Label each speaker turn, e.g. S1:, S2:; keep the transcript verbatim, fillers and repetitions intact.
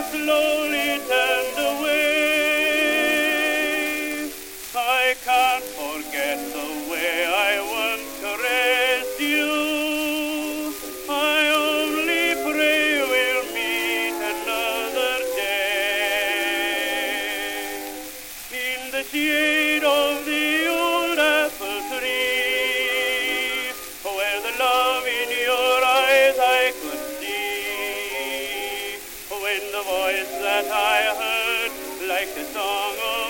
S1: slowly turned away. I can't forget the way I once caressed you. I only pray we'll meet another day in the shade of the old apple tree, where the love in your eyes I could see, when the voice that I heard like the song of